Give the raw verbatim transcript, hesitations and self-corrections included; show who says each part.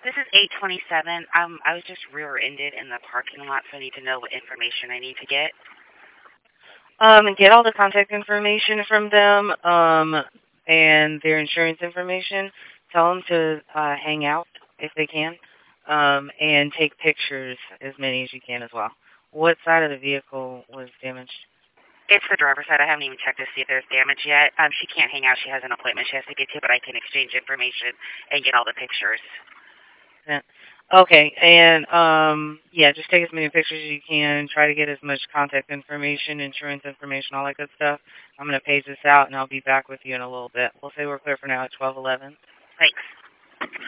Speaker 1: This is eight twenty-seven. Um, I was just rear-ended in the parking lot, so I need to know what information I need to get.
Speaker 2: Um, and get all the contact information from them, um, and their insurance information. Tell them to uh, hang out if they can, um, and take pictures, as many as you can as well. What side of the vehicle was damaged?
Speaker 1: It's the driver's side. I haven't even checked to see if there's damage yet. Um, she can't hang out. She has an appointment she has to get to, but I can exchange information and get all the pictures.
Speaker 2: Yeah. Okay, and um, yeah, just take as many pictures as you can. Try to get as much contact information, insurance information, all that good stuff. I'm going to page this out, and I'll be back with you in a little bit. We'll say we're clear for now at twelve eleven.
Speaker 1: Thanks.